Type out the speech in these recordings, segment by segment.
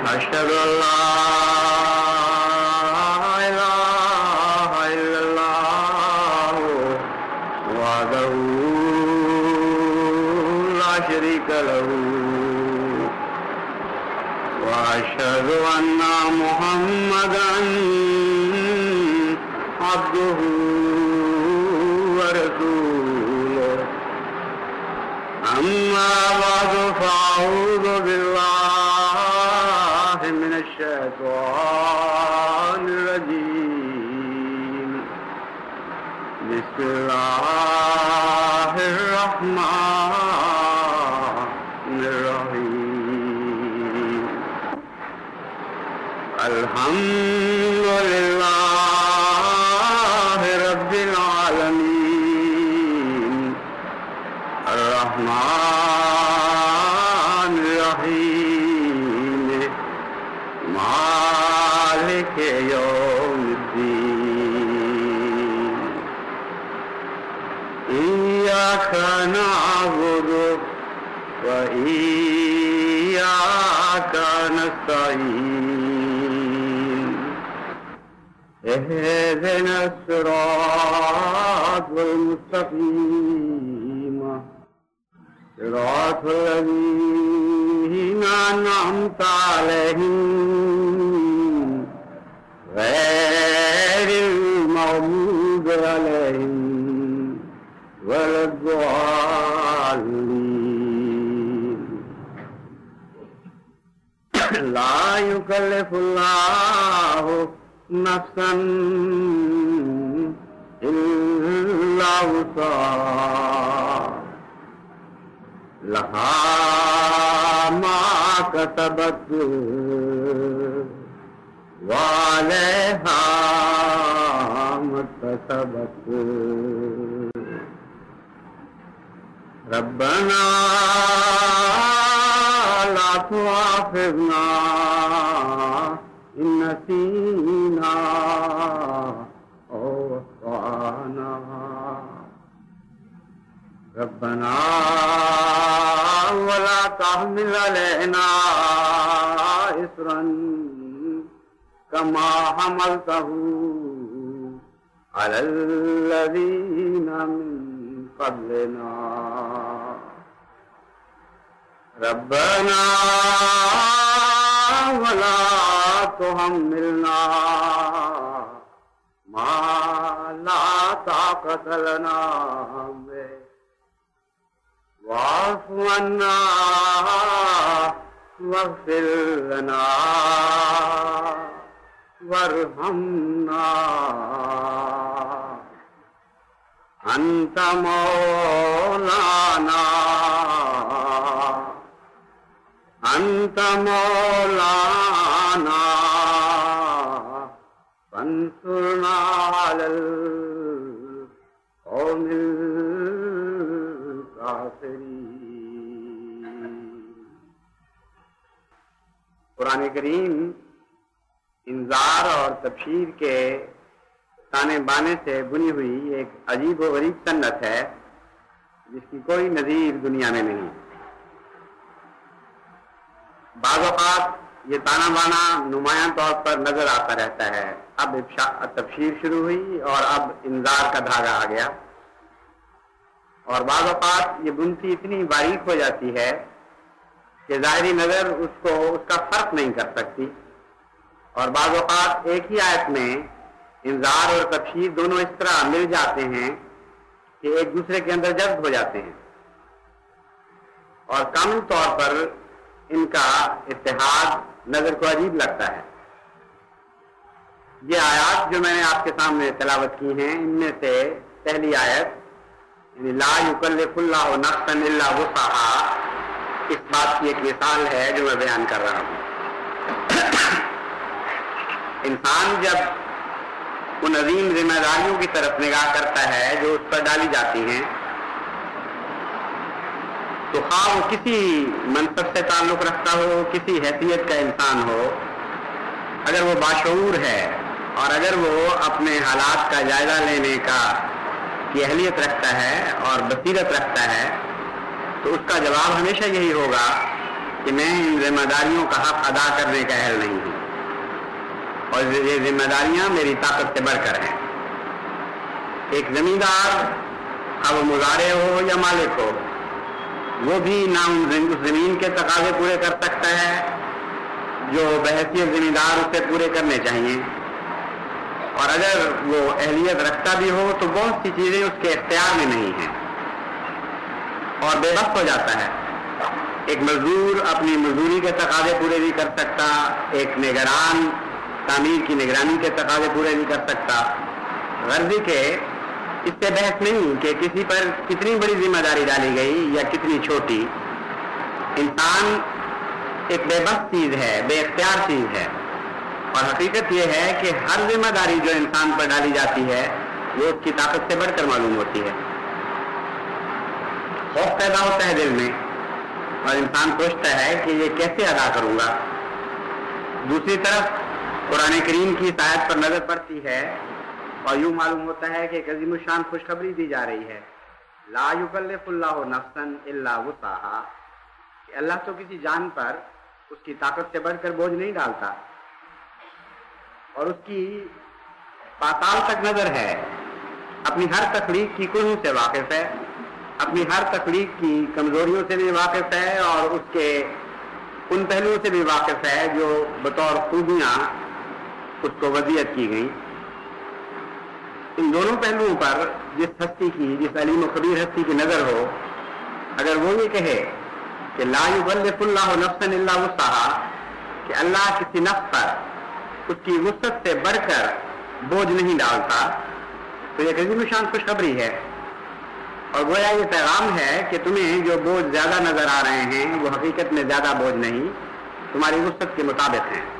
أشهد أن لا إله إلا الله وحده لا شريك له وأشهد أن محمدا عبده ورسوله أما بعد فأعوذ بالله من الشيطان الرجيم بسم الله الرحمن الرحيم الحمد لله رب العالمين الرحمن الرحيم مالك يوم الدين إياك نعبد وإياك نستعين اهدنا الصراط المستقيم صراط الذين أنعمت عليهم غير المغضوب عليهم ولا الضالين لا يكلف الله نفسا إلا وسعها لها ما كسبت وعليها ما اكتسبت ربنا لا تؤاخذنا إن نسينا أو أخطأنا ربنا ولا تحمل علينا إصرا كما حملته على الذين من قبلنا ربنا ولا تحملنا ما لا طاقة لنا به واعف عنا واغفر لنا وارحمنا أنت مولانا فانصرنا على القوم الكافرين. قرآن کریم انذار اور تبشیر کے تانے بانے سے بنی ہوئی ایک عجیب و غریب سنت ہے جس کی کوئی نظیر دنیا میں نہیں. بعض اوقات یہ تانا بانا نمایاں طور پر نظر آتا رہتا ہے. اب تبشیر شروع ہوئی اور اب انذار کا دھاگا آ گیا. اور بعض اوقات یہ بنتی اتنی باریک ہو جاتی ہے کہ ظاہری نظر اس کا فرق نہیں کر سکتی. اور بعض اوقات ایک ہی آیت میں انذار اور تبشیر دونوں اس طرح مل جاتے ہیں کہ ایک دوسرے کے اندر جذب ہو جاتے ہیں اور کامل طور پر ان کا اتحاد نظر کو عجیب لگتا ہے. یہ آیات جو میں نے آپ کے سامنے تلاوت کی ہیں ان میں سے پہلی آیت یعنی لا یکلف اللہ نفسا الا وسعها اس بات کی ایک مثال ہے جو میں بیان کر رہا ہوں. انسان جب ان عظیم ذمہ داریوں کی طرف نگاہ کرتا ہے جو اس پر ڈالی جاتی ہیں تو خواہ وہ کسی منصب سے تعلق رکھتا ہو, کسی حیثیت کا انسان ہو, اگر وہ باشعور ہے اور اگر وہ اپنے حالات کا جائزہ لینے کی اہلیت رکھتا ہے اور بصیرت رکھتا ہے تو اس کا جواب ہمیشہ یہی ہوگا کہ میں ان ذمہ داریوں کا حق ادا کرنے کا اہل نہیں ہوں اور یہ ذمہ داریاں میری طاقت سے بڑھ کر ہیں. ایک زمیندار اب وہ مزارع ہو یا مالک ہو وہ بھی نہ اس زمین کے تقاضے پورے کر سکتا ہے جو بحیثیت زمیندار اسے پورے کرنے چاہیے، اور اگر وہ اہلیت رکھتا بھی ہو تو بہت سی چیزیں اس کے اختیار میں نہیں ہیں اور بے بس ہو جاتا ہے. ایک مزدور اپنی مزدوری کے تقاضے پورے نہیں کر سکتا، ایک نگران تعمیر کی نگرانی کے تقاضے پورے نہیں کر سکتا. غرضی کے اس سے بحث نہیں کہ کسی پر کتنی بڑی ذمہ داری ڈالی گئی یا کتنی چھوٹی. انسان ایک بے بس چیز ہے، بے اختیار چیز ہے، اور حقیقت یہ ہے کہ ہر ذمہ داری جو انسان پر ڈالی جاتی ہے وہ اس کی طاقت سے بڑھ کر معلوم ہوتی ہے. خوف پیدا ہوتا ہے دل میں اور انسان سوچتا ہے کہ یہ کیسے ادا کروں گا. دوسری طرف قرآن کریم کی اس آیت پر نظر پڑتی ہے اور یوں معلوم ہوتا ہے کہ ایک عظیم الشان خوشخبری دی جا رہی ہے. لا یکلف اللہ نفسا الا وسعها، کہ اللہ تو کسی جان پر اس کی طاقت سے بڑھ کر بوجھ نہیں ڈالتا اور اس کی پاتال تک نظر ہے. اپنی ہر تخلیق کی کنہوں سے واقف ہے، اپنی ہر تخلیق کی کمزوریوں سے بھی واقف ہے اور اس کے ان پہلوؤں سے بھی واقف ہے جو بطور خوبیاں اس کو وضعیت کی گئیں. ان دونوں پہلوؤں پر جس ہستی کی، جس علیم و خبیر ہستی کی نظر ہو، اگر وہ یہ کہے کہ لا یکلف اللہ نفسا الا وسعها، کہ اللہ کسی نفس پر اس کی وسعت سے بڑھ کر بوجھ نہیں ڈالتا، تو یہ عظیم شان خوشخبری ہے. اور گویا یہ پیغام ہے کہ تمہیں جو بوجھ زیادہ نظر آ رہے ہیں وہ حقیقت میں زیادہ بوجھ نہیں، تمہاری وسعت کے مطابق ہیں.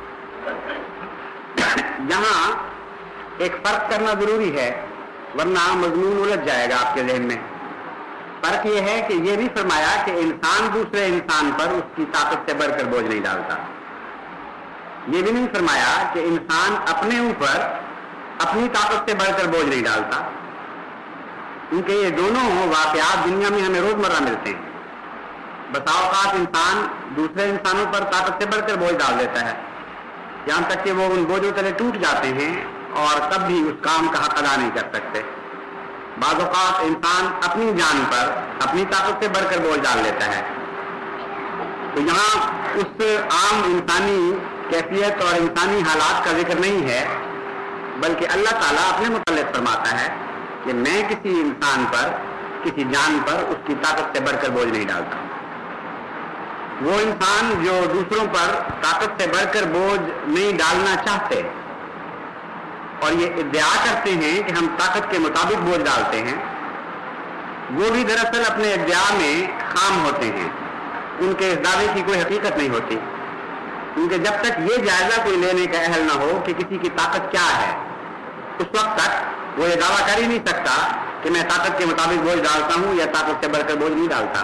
یہاں ایک فرق کرنا ضروری ہے ورنہ مضمون الجھ جائے گا آپ کے ذہن میں. فرق یہ ہے کہ یہ بھی فرمایا کہ انسان دوسرے انسان پر اس کی طاقت سے بڑھ کر بوجھ نہیں ڈالتا. یہ بھی نہیں فرمایا کہ انسان اپنے اوپر اپنی طاقت سے بڑھ کر بوجھ نہیں ڈالتا، کیونکہ یہ دونوں واقعات دنیا میں ہمیں روزمرہ ملتے ہیں. بسا اوقات انسان دوسرے انسانوں پر طاقت سے بڑھ کر بوجھ ڈال دیتا ہے یہاں تک کہ وہ ان بوجھوں تلے ٹوٹ جاتے ہیں اور تب بھی اس کام کا حق ادا نہیں کر سکتے. بعض اوقات انسان اپنی جان پر اپنی طاقت سے بڑھ کر بوجھ ڈال لیتا ہے. تو یہاں اس عام انسانی کیفیت اور انسانی حالات کا ذکر نہیں ہے، بلکہ اللہ تعالیٰ اپنے متعلق فرماتا ہے کہ میں کسی انسان پر، کسی جان پر اس کی طاقت سے بڑھ کر بوجھ نہیں ڈالتا. وہ انسان جو دوسروں پر طاقت سے بڑھ کر بوجھ نہیں ڈالنا چاہتے اور یہ ادعا کرتے ہیں کہ ہم طاقت کے مطابق بوجھ ڈالتے ہیں، وہ بھی دراصل اپنے ادعا میں خام ہوتے ہیں. ان کے اس دعوے کی کوئی حقیقت نہیں ہوتی، کیونکہ جب تک یہ جائزہ کوئی لینے کا اہل نہ ہو کہ کسی کی طاقت کیا ہے، اس وقت تک وہ یہ دعویٰ کر ہی نہیں سکتا کہ میں طاقت کے مطابق بوجھ ڈالتا ہوں یا طاقت سے بڑھ کر بوجھ نہیں ڈالتا.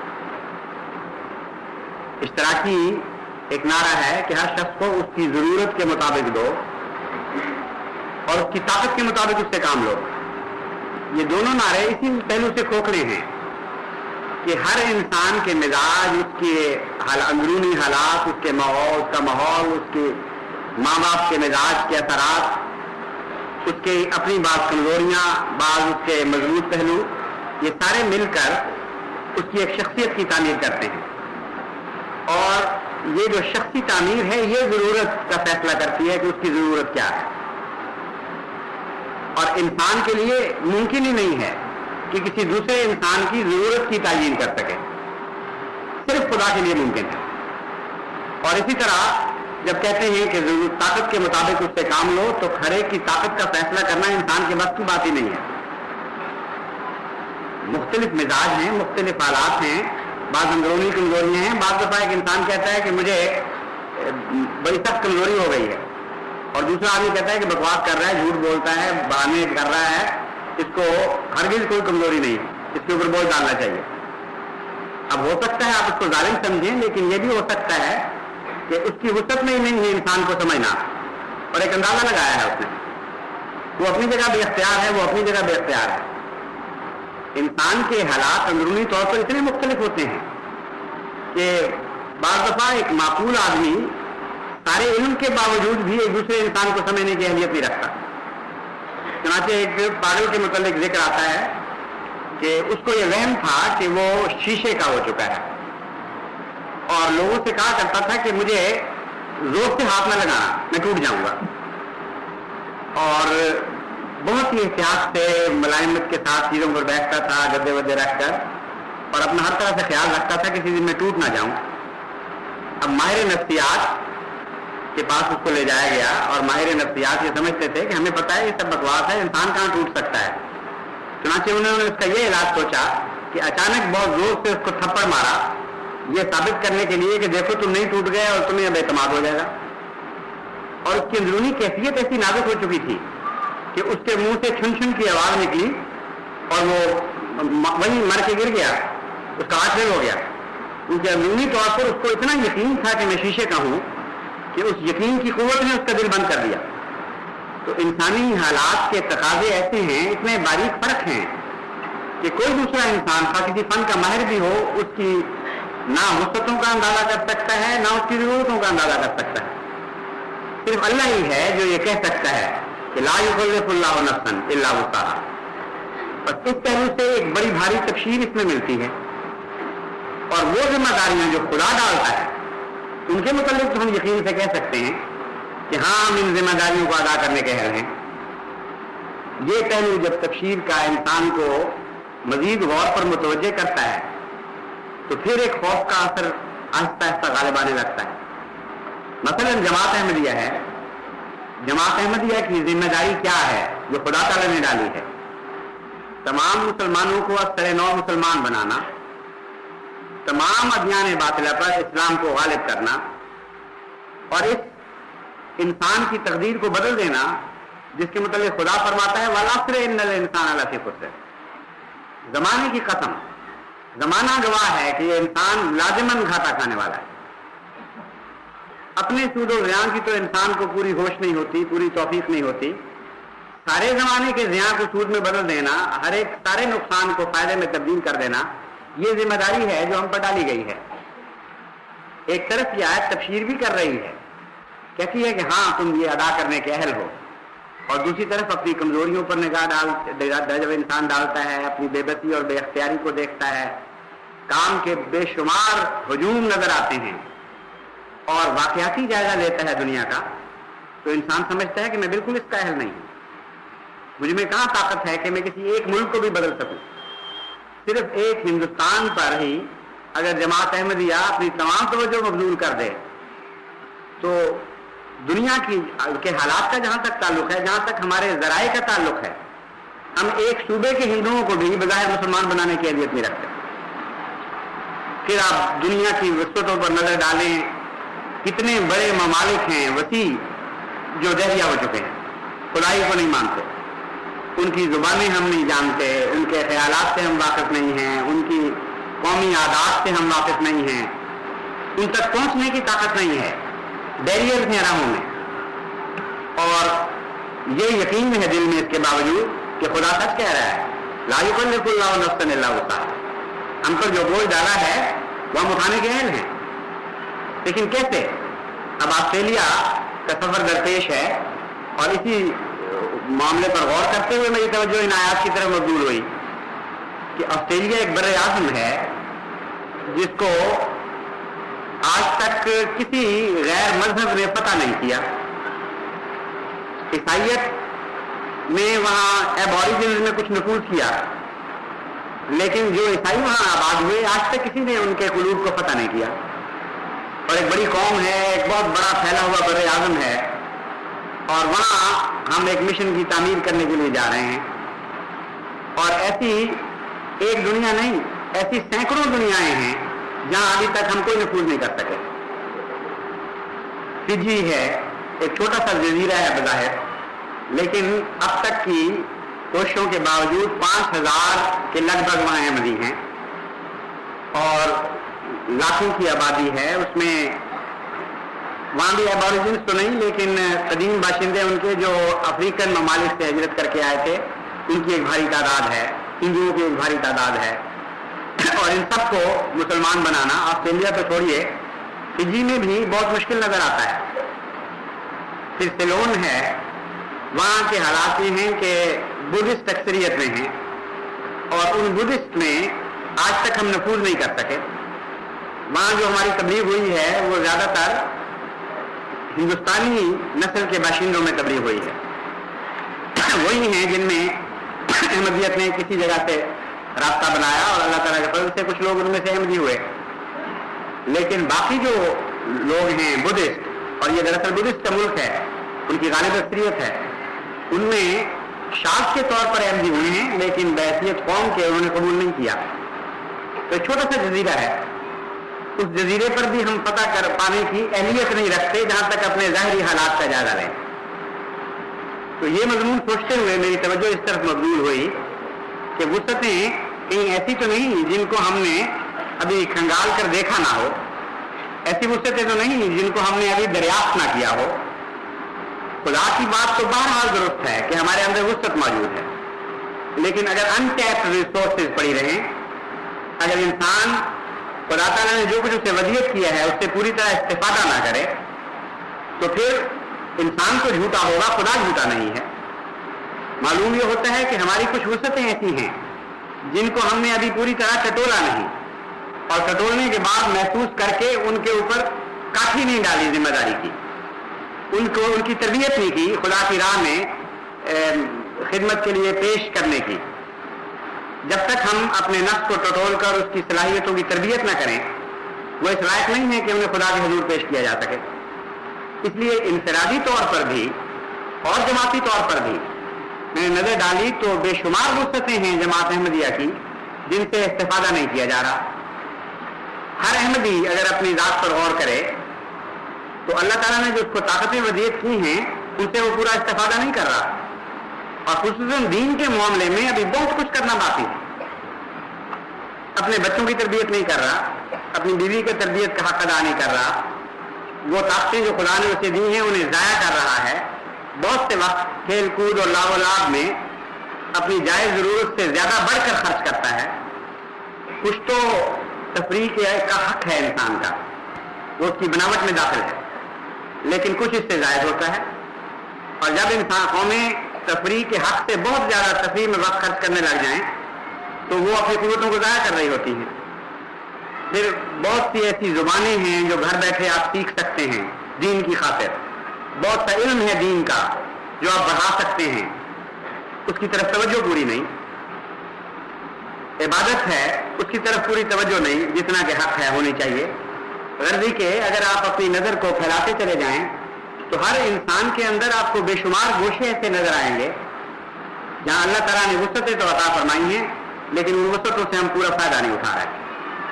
اشتراکی ایک نعرہ ہے کہ ہر شخص کو اس کی ضرورت کے مطابق دو اور اس کی طاقت کے مطابق اس سے کام لو. یہ دونوں نعرے اسی پہلو سے کھوکھلے ہیں کہ ہر انسان کے مزاج، اس کے اندرونی حالات، اس کے ماحول، اس کا ماحول، اس کے ماں باپ کے مزاج کے اثرات، اس کے اپنی بعض کمزوریاں، بعض اس کے مضبوط پہلو، یہ سارے مل کر اس کی ایک شخصیت کی تعمیر کرتے ہیں. اور یہ جو شخصی تعمیر ہے یہ ضرورت کا فیصلہ کرتی ہے کہ اس کی ضرورت کیا ہے. اور انسان کے لیے ممکن ہی نہیں ہے کہ کسی دوسرے انسان کی ضرورت کی تعیین کر سکے، صرف خدا کے لیے ممکن ہے. اور اسی طرح جب کہتے ہیں کہ طاقت کے مطابق اس سے کام لو، تو ہر ایک کی طاقت کا فیصلہ کرنا انسان کے بس کی بات ہی نہیں ہے. مختلف مزاج ہیں، مختلف حالات ہیں، بعض اندرونی کمزوریاں ہیں. بعض دفعہ ایک انسان کہتا ہے کہ مجھے بڑی سخت کمزوری ہو گئی ہے، اور دوسرا آدمی کہتا ہے کہ بکواس کر رہا ہے، جھوٹ بولتا ہے، بہانے کر رہا ہے، اس کو ہرگز کوئی کمزوری نہیں، اس کے اوپر بوجھ ڈالنا چاہیے. اب ہو سکتا ہے آپ اس کو ظالم سمجھیں، لیکن یہ بھی ہو سکتا ہے کہ اس کی وسعت میں ہی نہیں ہے انسان کو سمجھنا، اور ایک اندازہ لگایا ہے اس نے. وہ اپنی جگہ بے اختیار ہے، وہ اپنی جگہ بے اختیار ہے. انسان کے حالات اندرونی طور پر اتنے مختلف ہوتے ہیں کہ بعض दफा एक माकूल आदमी सारे इल्म के बावजूद भी एक दूसरे इंसान को समझने की अहलियत नहीं रखता। चुनांचे एक पागल के मुतालिक जिक्र आता है कि उसको ये वहम था कि वो शीशे का हो चुका है और लोगों से कहा करता था कि मुझे जोर से हाथ न लगाना, मैं टूट जाऊंगा। और बहुत ही एहतियात से मुलायमत के साथ चीजों पर बैठता था, गद्दे वद्दे रखकर, और अपना हर तरह से ख्याल रखता था किसी दिन मैं टूट ना जाऊं। अब माहिर नफ्सियात के पास उसको ले जाया गया और माहिर नफ्सियात ये समझते थे कि हमें पता है ये सब बकवास है, इंसान कहाँ टूट सकता है। चुनांचे उन्होंने उसका ये इलाज सोचा कि अचानक बहुत जोर से उसको थप्पड़ मारा, ये साबित करने के लिए कि देखो तुम नहीं टूट गए और तुम्हें अब एतमाद हो जाएगा। और उसकी अंदरूनी कैफियत ऐसी नाजुक हो चुकी थी कि उसके मुंह से छुन छुन की आवाज निकली और वो वहीं मर के गिर गया, उसका हाथ फेल हो गया। उनके अंदरूनी तौर पर उसको इतना यकीन था कि मैं शीशे का हूं कि उस यकीन की कुव्वत ने उसका दिल बंद कर दिया। तो इंसानी हालात के तकाजे ऐसे हैं, इतने बारीक फर्क हैं कि कोई दूसरा इंसान का किसी फन का माहिर भी हो उसकी ना वुसअतों का अंदाजा कर सकता है, ना उसकी जरूरतों का अंदाजा कर सकता है। सिर्फ अल्लाह ही है जो ये कह सकता है कि ला युकल्लिफुल्लाहु नफ्सन इल्ला वुसअहा। बस इस पहलू से एक बड़ी भारी तफसीर इसमें मिलती है। और वो जिम्मेदारियां जो खुदा डालता है उनके मुतालिक तो हम यकीन से कह सकते हैं कि हाँ हम इन जिम्मेदारियों को अदा करने के अहल हैं। ये पहलू जब तफसीर का इंसान को मजीद गौर पर मुतवज्जे करता है तो फिर एक खौफ का असर आहिस्ता आहिस्ता गालिब आने लगता है। मसलन जमात अहमदिया है, जमात अहमदिया की जिम्मेदारी क्या है जो खुदा ताला ने डाली है? तमाम मुसलमानों को असर नौ मुसलमान बनाना, तमाम अदयान बातिला पर इस्लाम को गालिब करना और इस इंसान की तकदीर को बदल देना जिसके मतलब खुदा फरमाता है वल अस्र इन्नल इंसान लफी खुस्र। जमाने की कसम, जमाना गवाह है कि ये इंसान लाजिमन घाटा खाने वाला है। अपने सूद और ज़ियान की तो इंसान को पूरी होश नहीं होती, पूरी तौफीक नहीं होती। सारे जमाने के ज़ियान को सूद में बदल देना, हर एक सारे नुकसान को फायदे में तब्दील कर देना, ये जिम्मेदारी है जो हम पर डाली गई है। एक तरफ यह आयत तफसीर भी कर रही है, कहती है कि हाँ तुम ये अदा करने के अहल हो, और दूसरी तरफ अपनी कमजोरियों पर निगाह जब इंसान डालता है, अपनी बेबसी और बेअख्तियारी को देखता है, काम के बेशुमार हुजूम नजर आते हैं और वाकयाती जायजा लेता है दुनिया का, तो इंसान समझता है कि मैं बिल्कुल इसका अहल नहीं हूं। मुझ में कहां ताकत है कि मैं किसी एक मुल्क को भी बदल सकूं। सिर्फ एक हिंदुस्तान पर ही अगर जमात अहमदिया अपनी तमाम तवज्जो मबजूल कर दे तो दुनिया के हालात का जहां तक ताल्लुक है, जहां तक हमारे जराए का ताल्लुक है, हम एक सूबे के हिंदुओं को भी बज़ाहिर मुसलमान बनाने की अहलियत नहीं रखते। फिर आप दुनिया की वसअतों पर नजर डालें, कितने बड़े ममालिक हैं वसी जो दहरिया हो चुके हैं, खुदाई को नहीं मानते, उनकी जुबानें हम नहीं जानते, उनके ख्यालात से हम वाकिफ नहीं हैं, उनकी कौमी आदात से हम वाकिफ नहीं हैं, उन तक पहुंचने की ताकत नहीं है, बैरियर्स हैं राहों में। और ये यकीन है दिल में इसके बावजूद कि खुदा सच कह रहा है ला युकल्लिफुल्लाहु नफ्सन इल्ला वुसअहा। हम पर जो बोझ डाला है वह हम उठाने के अहल हैं, लेकिन कैसे? अब ऑस्ट्रेलिया का सफर दरपेश है और इसी मामले पर गौर करते हुए मेरी तवज्जो इन आयात की तरफ मबजूल हुई कि ऑस्ट्रेलिया एक बड़े आज़म है जिसको आज तक किसी गैर मजहब ने पता नहीं किया। ईसाइयत ने वहां एबॉरिजिन्स में कुछ नफूज किया, लेकिन जो ईसाई वहां आबाद हुए आज तक किसी ने उनके कुलूब को पता नहीं किया। और एक बड़ी कौम है, एक बहुत बड़ा फैला हुआ बड़े आज़म है, और वहां हम एक मिशन की तामीर करने के लिए जा रहे हैं। और ऐसी एक दुनिया नहीं, ऐसी सैकड़ों दुनियाएं हैं जहां अभी तक हम कोई नफूज नहीं कर सके। फिजी है, एक छोटा सा जजीरा है बज़ाहिर, लेकिन अब तक की कोशिशों के बावजूद 5000 के लगभग वहां अहमदी हैं और लाखों की आबादी है। उसमें वहां भी एबॉरिजिन्स तो नहीं, लेकिन कदीम बाशिंदे उनके जो अफ्रीकन ममालिक से हिजरत करके आए थे उनकी एक भारी तादाद है, हिंदुओं की एक भारी तादाद है। और इन सबको मुसलमान बनाना, ऑस्ट्रेलिया तो छोड़िए, फिजी में भी बहुत मुश्किल नजर आता है। फिर सिलोन है, वहाँ के हालात ये हैं कि बुद्धिस्ट अक्सरियत में हैं और उन बुद्धिस्ट में आज तक हम नफूज नहीं कर सके। वहाँ जो हमारी तबलीग हुई है वो ज़्यादातर हिंदुस्तानी नस्ल के बाशिंदों में तबलीग हुई है। वही हैं जिनमें अहमदियत ने किसी जगह से रास्ता बनाया और अल्लाह ताला के फजल से कुछ लोग उनमें से अहमदी हुए। लेकिन बाकी जो लोग हैं बुद्धिस्ट, और ये दरअसल बुद्धिस्ट का मुल्क है, उनकी गालिब अक्सरियत है, उनमें शाख के तौर पर अहमदी हुए हैं, लेकिन बैसियत कौम के उन्होंने कबूल नहीं किया। तो एक छोटा सा जजीरा है, उस जजीरे पर भी हम पता कर पाने की अहलियत नहीं रखते जहां तक अपने ज़ाहिरी हालात का जायजा लें। तो ये मजमून सोचते हुए मेरी तवज्जो इस तरफ मबजूल हुई कि वुसअतें कहीं ऐसी तो नहीं जिनको हमने अभी खंगाल कर देखा ना हो, ऐसी वुसअतें तो नहीं जिनको हमने अभी दरियाफ्त ना किया हो। खुदा की बात तो बहरहाल दुरुस्त है कि हमारे अंदर वुसअत मौजूद है, लेकिन अगर अनटैप्ड रिसोर्सेज पड़ी रहें, अगर इंसान खुदा ताला ने जो कुछ उसे वसीयत किया है उससे पूरी तरह इस्तेफादा ना करे, तो फिर इंसान तो झूठा होगा, खुदा झूठा नहीं है। मालूम ये होता है कि हमारी कुछ वुसअतें ऐसी हैं जिनको हमने अभी पूरी तरह टटोला नहीं, और टटोलने के बाद महसूस करके उनके ऊपर काठी नहीं डाली जिम्मेदारी की, उनको उनकी तरबियत नहीं की, खुदा की राह में खिदमत के लिए पेश करने की। जब तक हम अपने नफ्स को टटोल कर उसकी सलाहियतों की तरबियत न करें, वो इस लायक नहीं है कि उन्हें खुदा के हुजूर पेश किया जा सके। इसलिए इंफरादी तौर पर भी और जमाती तौर पर भी मैंने नजर डाली तो बेशुमार वुसअतें हैं जमात अहमदिया की जिनसे इस्तेफादा नहीं किया जा रहा। हर अहमदी अगर अपनी जात पर गौर करे तो अल्लाह ताला ने जो उसको ताकतें वसीयत की हैं उनसे वो पूरा इस्तेफादा नहीं कर रहा, और खुसूसन दीन के मामले में अभी बहुत कुछ करना बाकी है। अपने बच्चों की तरबियत नहीं कर रहा, अपनी बीवी की तरबियत का हक अदा नहीं कर रहा, वो ताकतें जो खुदा ने उसे दी हैं उन्हें ज़ाया कर रहा है। बहुत से वक्त खेल कूद और लाभ लाभ में अपनी जायज़ ज़रूरत से ज़्यादा बढ़कर खर्च करता है। कुछ तो तफरीह का हक है इंसान का, वो उसकी बनावट में दाखिल है, लेकिन कुछ इससे जायज़ होता है। और जब इंसान कौमें तफरीह के हक से बहुत ज़्यादा तफरीह में वक्त खर्च करने लग जाएं तो वो अपनी क़ुव्वतों को ज़ाया कर रही होती हैं। फिर बहुत सी ऐसी ज़ुबानें हैं जो घर बैठे आप सीख सकते हैं दीन की खातिर, बहुत सा इल्म है दीन का जो आप बढ़ा सकते हैं, उसकी तरफ तवज्जो पूरी नहीं। इबादत है, उसकी तरफ पूरी तवज्जो नहीं जितना कि हक है होनी चाहिए। गर्जी के अगर आप अपनी नज़र को फैलाते चले जाएं तो हर इंसान के अंदर आपको बेशुमार गोशे ऐसे नजर आएंगे जहां अल्लाह ताला ने वुसअतें तो अता फरमाई हैं, लेकिन उन वुसअतों से हम पूरा फायदा नहीं उठा रहे।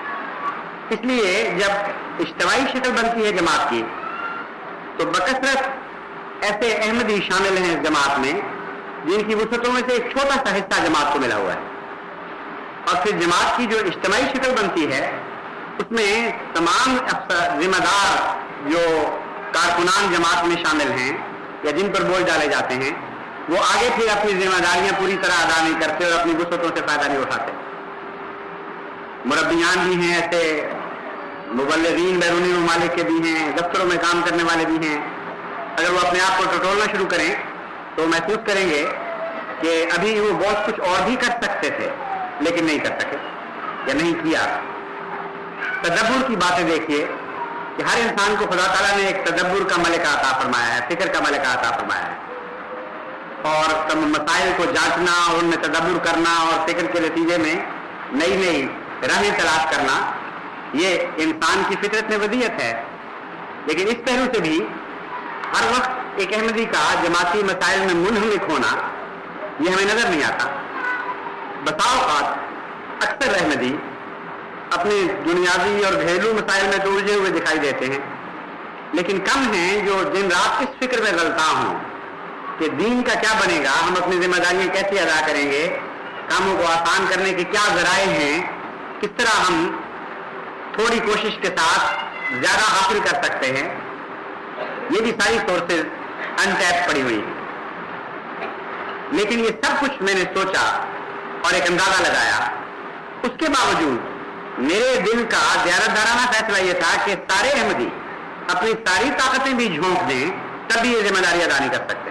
इसलिए जब इज्तिमाई शक्ल बनती है जमात की तो बकसरत ऐसे अहमदी शामिल हैं इस जमात में जिनकी वुसअतों में से एक छोटा सा हिस्सा जमात को मिला हुआ है। और फिर जमात की जो इज्तिमाई शक्ल बनती है उसमें तमाम जिम्मेदार जो कारकुनान जमात में शामिल हैं या जिन पर बोझ डाले जाते हैं वो आगे फिर अपनी जिम्मेदारियां पूरी तरह अदा नहीं करते और अपनी वुसअतों से फायदा नहीं उठाते। मुरब्बियान भी हैं ऐसे, मुबल्लिगीन बैरूनी ममालिक के भी हैं, दफ्तरों में काम करने वाले भी हैं। अगर वो अपने आप को टटोलना शुरू करें तो महसूस करेंगे कि अभी वो बहुत कुछ और भी कर सकते थे लेकिन नहीं कर सके या नहीं किया। तदब्बुर की बातें देखिए कि हर इंसान को खुदा ताला ने एक तदब्बुर का मलिका अता फरमाया है, फिक्र का मलिका अता फरमाया है, और तब मसाइल को जांचना और उनमें तदब्बुर करना और फिक्र के नतीजे में नई नई राहें तलाश करना ये इंसान की फितरत में वसीयत है। लेकिन इस पहलू से भी हर वक्त एक अहमदी का जमाती मसाइल में मुनहमिक होना ये हमें नजर नहीं आता। बताओ अक्सर अहमदी अपने दुनियावी और घरेलू मसाइल में तो उलझे हुए दिखाई देते हैं, लेकिन कम हैं जो दिन रात इस फिक्र में गलता हों कि दीन का क्या बनेगा, हम अपनी जिम्मेदारियां कैसे अदा करेंगे, कामों को आसान करने के क्या जराए हैं, किस तरह हम थोड़ी कोशिश के साथ ज्यादा हासिल कर सकते हैं। ये भी सारी सोर्सेज अनटैप पड़ी हुई हैं। लेकिन ये सब कुछ मैंने सोचा और एक अंदाजा लगाया, उसके बावजूद मेरे दिल का ज़ियारतदाराना फैसला यह था कि सारे अहमदी अपनी सारी ताकतें भी झोंक दें तब भी ये जिम्मेदारी अदा नहीं कर सकते।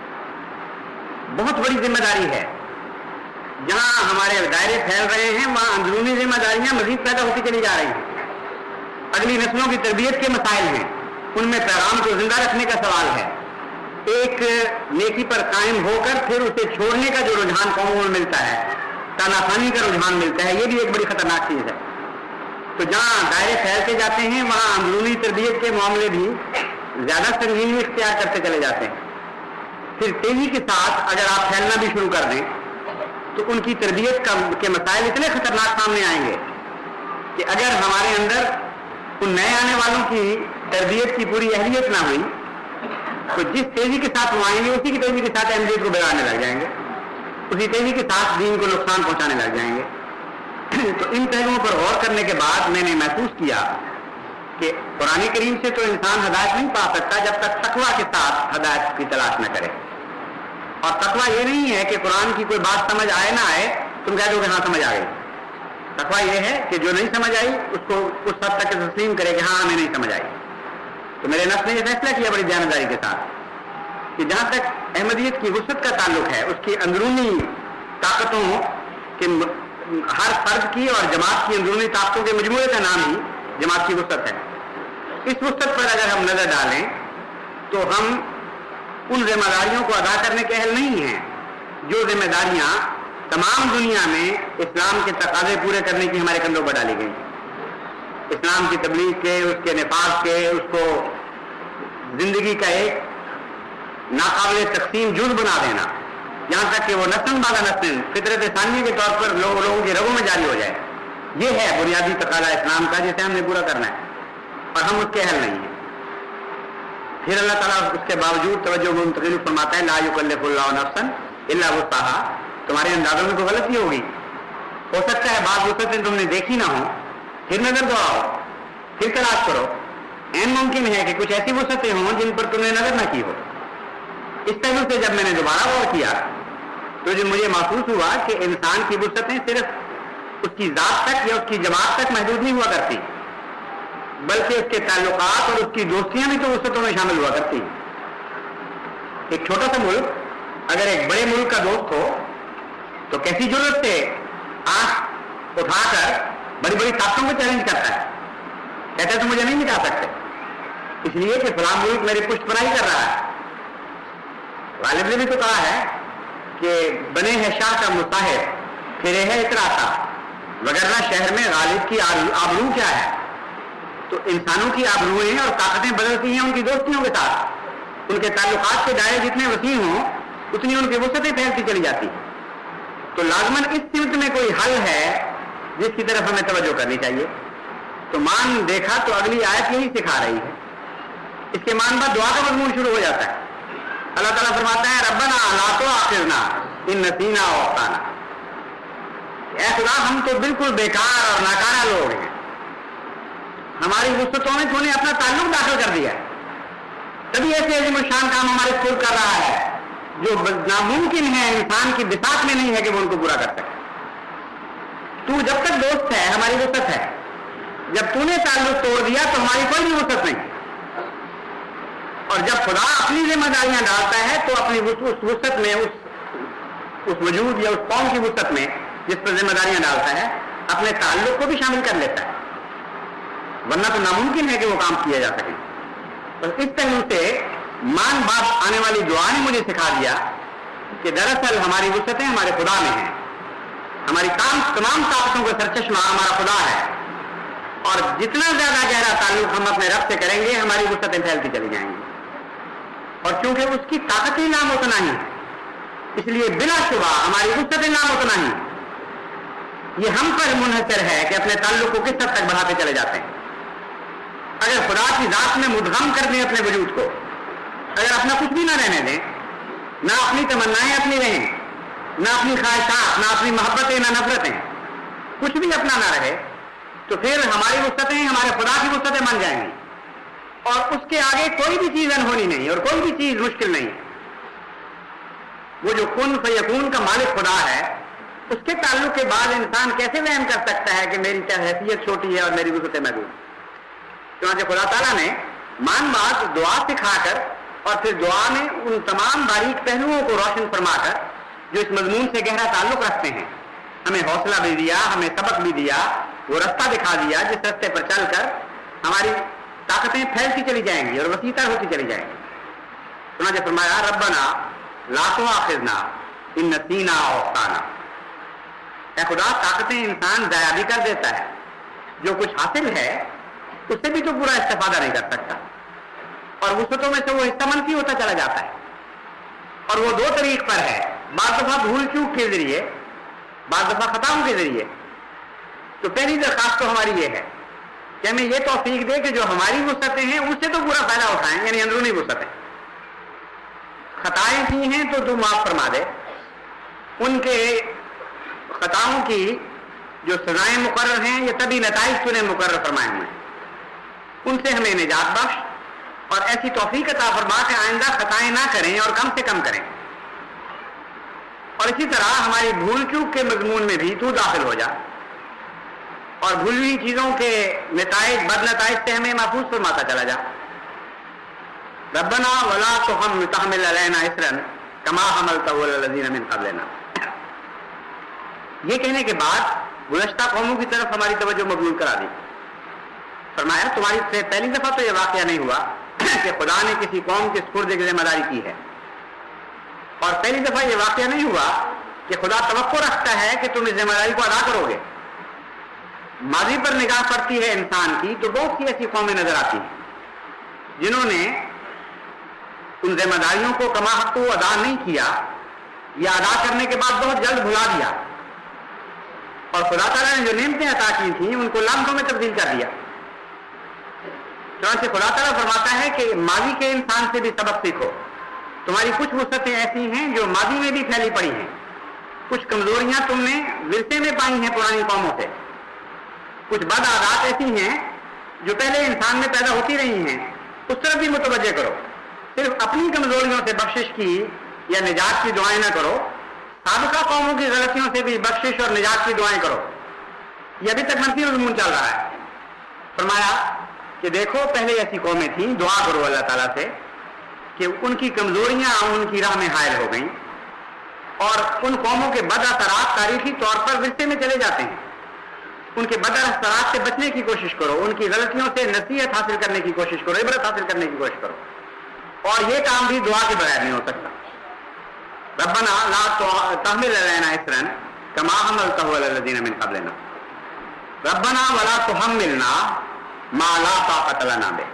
बहुत बड़ी जिम्मेदारी है। जहां हमारे दायरे फैल रहे हैं वहां अंदरूनी जिम्मेदारियां मजीद पैदा होती चली जा रही हैं। अगली नस्लों की तरबियत के मसाइल हैं, उनमें पैगाम को जिंदा रखने का सवाल है। एक नेकी पर कायम होकर फिर उसे छोड़ने का जो रुझान कौमों में मिलता है, तानाखानी का रुझान मिलता है, ये भी एक बड़ी खतरनाक चीज है। तो जहां दायरे फैलते जाते हैं वहां अंदरूनी तरबियत के मामले भी ज्यादा संगीनी इख्तियार करते चले जाते हैं। फिर तेजी के साथ अगर आप फैलना भी शुरू कर दें तो उनकी तरबियत के मसाइल इतने खतरनाक सामने आएंगे कि अगर हमारे अंदर उन नए आने वालों की तरबियत की पूरी अहलियत ना हुई तो जिस तेजी के साथ वो आएंगे उसी की तेजी के साथ अहमियत को बिगाड़ने लग जाएंगे, उसी तेजी के साथ दीन को नुकसान पहुंचाने लग जाएंगे। तो इन पहलुओं पर गौर करने के बाद मैंने महसूस किया कि कुरान करीम से तो इंसान हदायत नहीं पा सकता जब तक तकवा के साथ हदायत की तलाश न करे। और तकवा ये नहीं है कि कुरान की कोई बात समझ आए ना आए तुम कह दो कि हाँ समझ आ गई। तकवा ये है कि जो नहीं समझ आई उसको उस हद तक तस्लीम करे कि हाँ हमें नहीं समझ आई। तो मेरे नफ्स ने यह फैसला किया बड़ी जानदारी के साथ कि जहां तक अहमदियत की वुसअत का ताल्लुक है, उसकी अंदरूनी ताकतों के हर फर्द की और जमात की अंदरूनी ताकतों के मजमूए का नाम ही जमात की वुसअत है। इस वुसअत पर अगर हम नजर डालें तो हम उन जिम्मेदारियों को अदा करने के अहल नहीं हैं जो जिम्मेदारियां तमाम दुनिया में इस्लाम के तकाजे पूरे करने की हमारे कंधों पर डाली गई। इस्लाम की तबलीग के, उसके निफाज के, उसको जिंदगी का एक नाकाबिल तकसीम जुज़ बना देना, यहां तक कि वो नस्लन बाला नस्लन फितरत सानिया के तौर पर लोगों के रगों में जारी हो जाए। ये है बुनियादी तकाजा इस्लाम का जिसे हमने पूरा करना है और हम उसके अहल नहीं हैं। फिर अल्लाह ताला उसके बावजूद तवज्जो मुंतकिल फरमाता है ला युकल्लिफुल्लाहु नफ्सन इल्ला वुसअहा। तुम्हारे अंदाजों में तो गलती होगी, हो सकता है बात वुसअतें तुमने देखी ना हो, फिर नजर दौड़ाओ, फिर तलाश करो। ऐन मुमकिन है कि कुछ ऐसी वुसअतें हों जिन पर तुमने नजर ना की हो। इस पहलू से जब मैंने दोबारा गौर किया तो जो मुझे महसूस हुआ कि इंसान की वुसअतें सिर्फ उसकी जात तक या उसकी जमात तक महदूद नहीं हुआ करती, बल्कि उसके ताल्लुकात और उसकी दोस्तियां भी तो वुसअतों में शामिल हुआ करती। एक छोटा सा मुल्क अगर एक बड़े मुल्क का दोस्त हो तो कैसी जरूरत से आंख उठाकर बड़ी बड़ी ताकतों को चैलेंज करता है, कहता है तो मुझे नहीं मिटा सकते, इसलिए कि फलां मुल्क मेरी पुष्टपनाही कर रहा है। गालिब ने भी तो कहा है कि बने है शाह का मुसाहिब फिरे है इतराता, वगरना शहर में गालिब की आबरू क्या है। तो इंसानों की आबरूएं और ताकतें बदलती हैं उनकी दोस्तियों के साथ। उनके ताल्लुकात के दायरे जितने वसी हों उतनी उनकी वुसअतें फैलती चली जाती। तो लाजमन इस सिमत में कोई हल है जिसकी तरफ हमें तवज्जो करनी चाहिए। तो मान देखा तो अगली आयत यही सिखा रही है। इसके मान बाद दुआ का मजमून शुरू हो जाता है। अल्लाह ताला फरमाता है रब्बना ला तुआखिज़ना इन नसीना व अख़्ताना। ऐ खुदा हम तो बिल्कुल बेकार और नाकारा लोग हैं, हमारी वुसअतों में तूने अपना ताल्लुक दाखिल कर दिया, तभी ऐसे अज़ीमुश्शान काम हमारे स्कूल कर रहा है जो नामुमकिन है, इंसान की बिसात में नहीं है कि वो उनको पूरा कर सके। तू जब तक दोस्त है हमारी वुसअत है, जब तूने ताल्लुक तोड़ दिया तो हमारी कोई भी वुसअत नहीं। और जब खुदा अपनी जिम्मेदारियां डालता है तो अपनी उस वुसअत में उस वजूद या उस कौम की वुसअत में जिस पर जिम्मेदारियां डालता है अपने ताल्लुक को भी शामिल कर लेता है, वरना तो नामुमकिन है कि वो काम किया जा सके। तो इस पहलू से मान बाप आने वाली दुआ ने मुझे सिखा दिया कि दरअसल हमारी वुसअतें हमारे खुदा में हैं, हमारी तमाम ताकतों का सरचश्मा हमारा खुदा है, और जितना ज्यादा गहरा ताल्लुक हम अपने रब से करेंगे हमारी वुसअतें फैलती चली जाएंगी। और क्योंकि उसकी ताकत ही नाम उतना ही है, इसलिए बिला शुबा हमारी वुसअतें नाम उतना ही। ये हम पर मुनहसर है कि अपने ताल्लुक को किस हद तक बढ़ाते चले जाते हैं। अगर खुदा की जात में मुदगम कर दें अपने वजूद को, अगर अपना कुछ भी ना रहने दें, ना अपनी तमन्नाएं अपनी रहें, ना अपनी ख्वाहिशात, ना अपनी मोहब्बतें, ना नफरतें, कुछ भी अपना ना रहे, तो फिर हमारी वुसअतें हमारे खुदा की वुसअतें बन जाएंगी और उसके आगे कोई भी चीज अनहोनी नहीं और कोई भी चीज मुश्किल नहीं। वो जो कुन फयकून का मालिक खुदा है, उसके ताल्लुक के बाद इंसान कैसे वहम कर सकता है कि मेरी क्या हैसियत छोटी है और मेरी वुसअतें महदूद। क्योंकि खुदा ताला ने مان बात दुआ सिखा कर और फिर दुआ में उन तमाम बारीक पहलुओं को रोशन फरमा कर जो इस मजमून से गहरा ताल्लुक रखते हैं, हमें हौसला भी दिया, हमें सबक भी दिया, वो रास्ता दिखा दिया जिस रास्ते पर चलकर हमारी ताकतें फैलती चली जाएंगी और वसीतर होती चली जाएंगी। चुनांचे फरमाया रब्बना ला तुआखिज़ना इन नसीना औ अख़्ताना। ऐ खुदा, ताकतें इंसान जाया भी कर देता है, जो कुछ हासिल है उससे भी तो पूरा इस्तेफादा नहीं कर सकता, और वुसअतों में से वो हिस्सा मनफी होता चला जाता है। और वो दो तरीक पर है, बाज़ दफा भूल चूक के जरिए, बाज़ दफा खताओं के जरिए। तो पहली दरखास्त तो हमारी ये है कि हमें ये तौफीक दे कि जो हमारी वुसअतें हैं उससे तो पूरा फायदा उठाएं, यानी अंदरूनी वुसअतें। खताएं की हैं तो तू माफ फरमा दे, उनके खताओं की जो सजाएं मुकर्रर हैं ये तभी नताइज तूने मुकर्रर फरमाए हुए हैं, उनसे हमें निजात बख्श और ऐसी तौफीक अता फरमा के आइंदा खताएं ना करें और कम से कम करें। और इसी तरह हमारी भूल चूक के मजमून में भी तू दाखिल हो जा और भूली हुई चीजों के नताइज बदनताइज से हमें महफूज फरमाता चला जा। रब्बना वला तुहम्मिल अलैना इसरन कमा हमलतहु अलल लज़ीना मिन क़ब्लिना। ये कहने के बाद गुज़श्ता कौमों की तरफ हमारी तवज्जो मबज़ूल करा दी। फरमाया तुम्हारी से पहली दफा तो यह वाक़या नहीं हुआ कि खुदा ने किसी कौम के सुपुर्द की जिम्मेदारी की है, और पहली दफा यह वाक़या नहीं हुआ कि खुदा तवक्को रखता है कि तुम इस जिम्मेदारी को अदा करोगे। माजी पर निगाह पड़ती है इंसान की तो बहुत सी ऐसी कौमें नजर आती हैं जिन्होंने उन जिम्मेदारियों को कमा हक को अदा नहीं किया या अदा करने के बाद बहुत जल्द भुला दिया, और खुदा ताला ने जो नेमतें अता की थी उनको लम्हों में तब्दील कर दिया। चुनांचे खुदा ताला फरमाता है कि माजी के इंसान से भी सबक सीखो। तुम्हारी कुछ वुसअतें ऐसी हैं जो माजी में भी फैली पड़ी हैं, कुछ कमजोरियां तुमने विरसे में पाई हैं पुरानी कौमों से, कुछ बद आदत ऐसी हैं जो पहले इंसान में पैदा होती रही हैं, उस तरफ भी मुतवज्जे करो। सिर्फ अपनी कमजोरियों से बख्शिश की या निजात की दुआएं न करो, साबिका कौमों की गलतियों से भी बख्शिश और निजात की दुआएं करो। यह अभी तक मनफी मज़मून चल रहा है। फरमाया कि देखो पहले ऐसी कौमें थी, दुआ करो अल्लाह ताला से कि उनकी कमजोरियां उनकी राह में हायल हो गई, और उन कौमों के बद असरात तारीखी तौर पर विरसे में चले जाते हैं। उनके बद असरात से बचने की कोशिश करो, उनकी गलतियों से नसीहत हासिल करने की कोशिश करो, इबरत हासिल करने की कोशिश करो, और ये काम भी दुआ के बगैर नहीं हो सकता। रब्बना ला तुहम्मिल अलैना इसरन कमा हमलतहु अलल लज़ीना मिन क़ब्लिना। रब्बना वला तुहम्मिलना मा ला ताक़त लना बिह।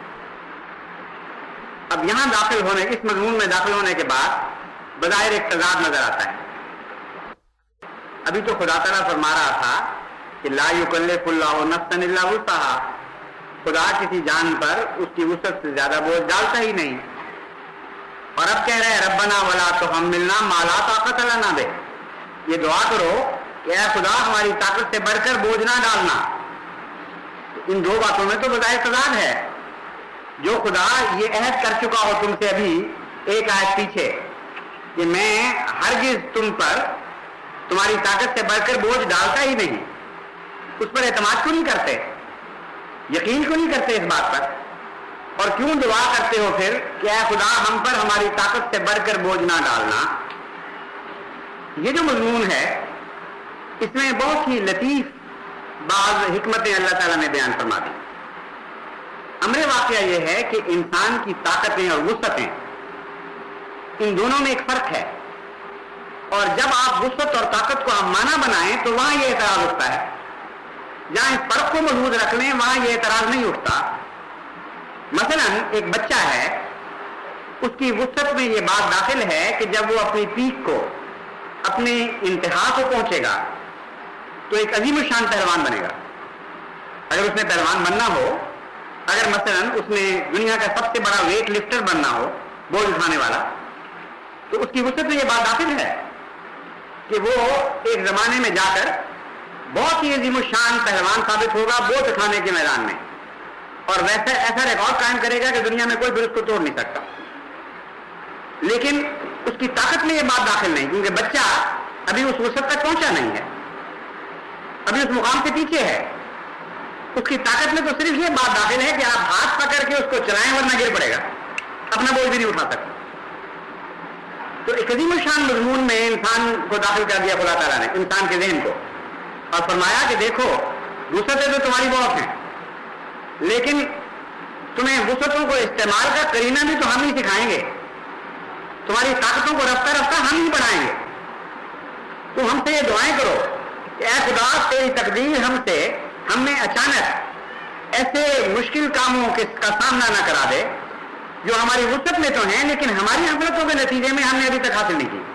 अब यहां दाखिल होने, इस मज़मून में दाखिल होने के बाद बज़ाहिर एक तज़ाद नजर आता है। अभी तो खुदा ताला फरमा रहा था कि ला युकल्लिफुल्लाहु नफ्सन इल्ला वुसअहा, खुदा किसी जान पर उसकी वुसअत से ज्यादा बोझ डालता ही नहीं। और अब कह रहे हैं रब्बना वला तुहम्मिलना मा ला ताक़त लना बिह। ये दुआ करो कि ऐ खुदा हमारी ताकत से बढ़कर बोझ ना डालना। इन दो बातों में तो बजाय तज़ाद है। जो खुदा ये अहद कर चुका हो तुमसे अभी एक आयत पीछे कि मैं हरगिज तुम पर तुम्हारी ताकत से बढ़कर बोझ डालता ही नहीं, उस पर एतमाद क्यों नहीं करते, यकीन क्यों नहीं करते इस बात पर, और क्यों दुआ करते हो फिर कि ऐ खुदा हम पर हमारी ताकत से बढ़कर बोझ ना डालना। ये जो मजमून है इसमें बहुत ही लतीफ बाज़ हिकमतें अल्लाह ताला ने बयान फरमा दी। अमरे वाक़या यह है कि इंसान की ताकतें और वुसअतें, इन दोनों में एक फर्क है, और जब आप वुसअत और ताकत को अमाना बनाएं तो वहां यह एतराज उठता है। जहां इस फर्क को महफूज रख लें वहां यह एतराज नहीं उठता। मसलन एक बच्चा है, उसकी वुसअत में यह बात दाखिल है कि जब वो अपनी पीक को, अपने इंतहा को पहुंचेगा तो एक अजीम शान पहलवान बनेगा। अगर उसने पहलवान बनना हो, अगर मसलन उसने दुनिया का सबसे बड़ा वेट लिफ्टर बनना हो, बोझ उठाने वाला, तो उसकी वुसअत में यह बात दाखिल है कि वो एक जमाने में जाकर बहुत ही अजीम शान पहलवान साबित होगा बोझ उठाने के मैदान में, और वैसा ऐसा रिकॉर्ड कायम करेगा कि दुनिया में कोई भी उसको तोड़ नहीं सकता। लेकिन उसकी ताकत में यह बात दाखिल नहीं, क्योंकि बच्चा अभी उस वुसअत तक पहुंचा नहीं है, अभी उस मुकाम से पीछे है। اس کی طاقت میں تو صرف یہ بات داخل ہے کہ آپ ہاتھ پکڑ کے اس کو چلائیں ورنہ گر پڑے گا، اپنا بوجھ بھی نہیں اٹھا سکتے. تو ایک عظیم الشان مضمون میں انسان کو داخل کر دیا خدا تعالیٰ نے، انسان کے ذہن کو، اور فرمایا کہ دیکھو وسعتیں تو تمہاری بہت ہیں، لیکن تمہیں وسعتوں کو استعمال کا کرینہ بھی تو ہم ہی سکھائیں گے، تمہاری طاقتوں کو رفتہ رفتہ ہم ہی بڑھائیں گے. تو ہم سے یہ دعائیں کرو کہ اے خدا تیری تقدیر ہم نے اچانک ایسے مشکل کاموں کا سامنا نہ کرا دے جو ہماری وسعت میں تو ہیں لیکن ہماری غفلتوں کے نتیجے میں ہم نے ابھی تک حاصل نہیں کی.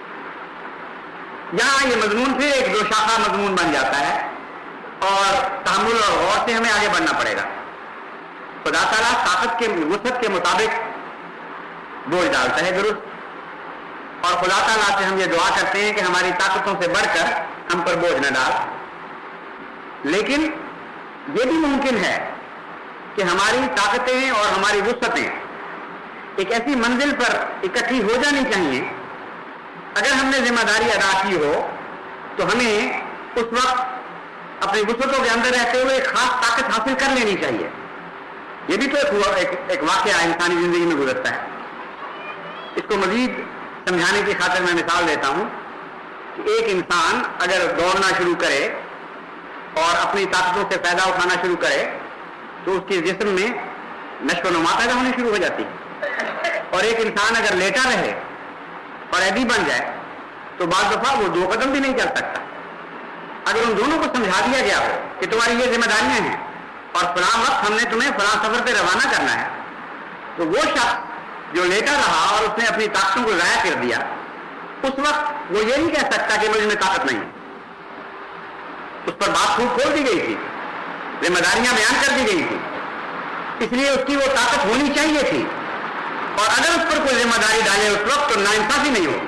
یہاں یہ مضمون پھر ایک دو شاخہ مضمون بن جاتا ہے اور تحمل اور غور سے ہمیں آگے بڑھنا پڑے گا. خدا تعالیٰ طاقت کے وسعت کے مطابق بوجھ ڈالتا ہے درست، اور خدا تعالیٰ سے ہم یہ دعا کرتے ہیں کہ ہماری طاقتوں سے بڑھ کر ہم پر بوجھ نہ ڈال. لیکن یہ بھی ممکن ہے کہ ہماری طاقتیں اور ہماری وسعتیں ایک ایسی منزل پر اکٹھی ہو جانی چاہیے، اگر ہم نے ذمہ داری ادا کی ہو تو ہمیں اس وقت اپنی وسعتوں کے اندر رہتے ہوئے ایک خاص طاقت حاصل کر لینی چاہیے. یہ بھی تو ایک واقعہ انسانی زندگی میں گزرتا ہے. اس کو مزید سمجھانے کی خاطر میں مثال دیتا ہوں کہ ایک انسان اگر دوڑنا شروع کرے اور اپنی طاقتوں سے فائدہ اٹھانا شروع کرے تو اس کے جسم میں نشو و نما پیدا ہونی شروع ہو جاتی ہے. اور ایک انسان اگر لیٹا رہے اور ایبی بن جائے تو بعض دفعہ وہ 2 قدم بھی نہیں چل سکتا. اگر ان دونوں کو سمجھا دیا گیا ہو کہ تمہاری یہ ذمہ داریاں ہیں اور فلاں وقت ہم نے تمہیں فلاں سفر پہ روانہ کرنا ہے، تو وہ شخص جو لیٹا رہا اور اس نے اپنی طاقتوں کو ضائع کر دیا، اس وقت وہ یہ نہیں کہہ سکتا کہ مجھ میں طاقت نہیں ہے. اس پر بات خوب کھول دی گئی تھی، ذمہ داریاں بیان کر دی گئی تھی، اس لیے اس کی وہ طاقت ہونی چاہیے تھی. اور اگر اس پر کوئی ذمہ داری ڈالے اس وقت تو ناانصافی نہیں ہوگی.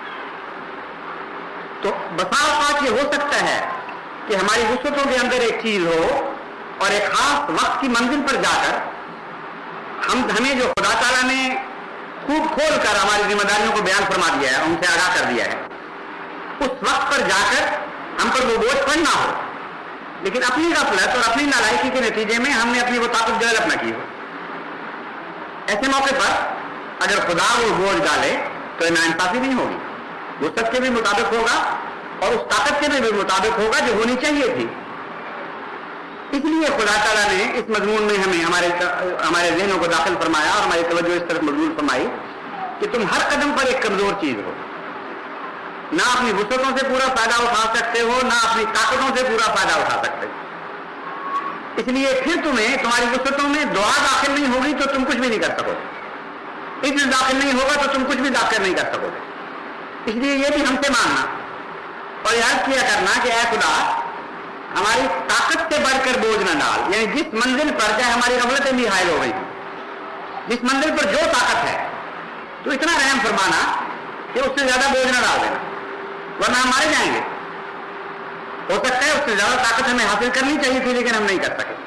تو بسا اوقات یہ ہو سکتا ہے کہ ہماری وسعتوں کے اندر ایک چیز ہو اور ایک خاص وقت کی منزل پر جا کر ہمیں جو خدا تعالیٰ نے خوب کھول کر ہماری ذمہ داریوں کو بیان فرما دیا ہے، ان سے آگاہ کر دیا ہے، اس وقت پر جا کر ہم پر وہ بوجھ پڑنا ہو، لیکن اپنی غفلت اور اپنی نالائکی کے نتیجے میں ہم نے اپنی وہ طاقت ڈیولپ نہ کی ہو. ایسے موقع پر اگر خدا وہ بوجھ ڈالے تو ناانصافی نہیں ہوگی، وسعت کے بھی مطابق ہوگا اور اس طاقت کے بھی مطابق ہوگا جو ہونی چاہیے تھی. اس لیے خدا تعالیٰ نے اس مضمون میں ہمیں ہمارے ذہنوں کو داخل فرمایا اور ہماری توجہ اس طرف مبذول فرمائی کہ تم ہر قدم پر ایک کمزور چیز ہو، نہ اپنی وسعتوں سے پورا فائدہ اٹھا سکتے ہو، نہ اپنی طاقتوں سے پورا فائدہ اٹھا سکتے ہو. اس لیے پھر تمہاری وسعتوں میں دعا داخل نہیں ہوگی تو تم کچھ بھی نہیں کر سکو گے، عجز داخل نہیں ہوگا تو تم کچھ بھی داخل نہیں کر سکو گے. اس لیے یہ بھی ہم سے ماننا اور یاد کیا کرنا کہ اے خدا ہماری طاقت سے بڑھ کر بوجھ نہ ڈال. یعنی جس منزل پر چاہے ہماری غفلتیں بھی حائل ہو گئی ہیں، جس منزل پر جو طاقت ہے تو اتنا رحم فرمانا کہ اس سے زیادہ بوجھ نہ ڈال دینا ورنہ ہم مارے جائیں گے. ہو سکتا ہے اس سے زیادہ طاقت ہمیں حاصل کرنی چاہیے تھی لیکن ہم نہیں کر سکے.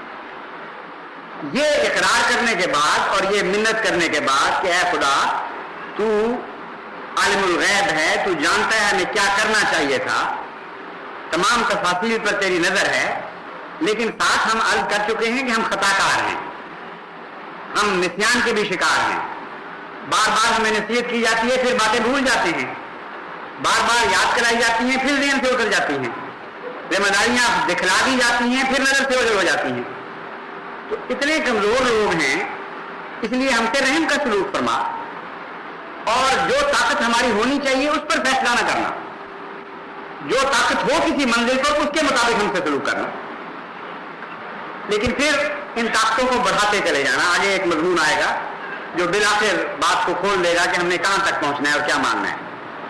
یہ اقرار کرنے کے بعد اور یہ منت کرنے کے بعد کہ اے خدا تو عالم الغیب ہے، تو جانتا ہے ہمیں کیا کرنا چاہیے تھا، تمام تفاصیل پر تیری نظر ہے، لیکن ساتھ ہم عرض کر چکے ہیں کہ ہم خطا کار ہیں، ہم نسیان کے بھی شکار ہیں. بار بار ہمیں نصیحت کی جاتی ہے پھر باتیں بھول جاتے ہیں، بار بار یاد کرائی جاتی ہیں پھر ذہن سے اتر جاتی ہیں، ذمہ داریاں دکھلا دی جاتی ہیں پھر نظر سے اوجھل ہو جاتی ہیں. تو اتنے کمزور لوگ ہیں، اس لیے ہم سے رحم کا سلوک فرما اور جو طاقت ہماری ہونی چاہیے اس پر فیصلہ نہ کرنا، جو طاقت ہو کسی منزل پر اس کے مطابق ہم سے سلوک کرنا، لیکن پھر ان طاقتوں کو بڑھاتے چلے جانا. آگے ایک مضمون آئے گا جو بالآخر بات کو کھول دے گا کہ ہم نے کہاں تک پہنچنا ہے اور کیا ماننا ہے.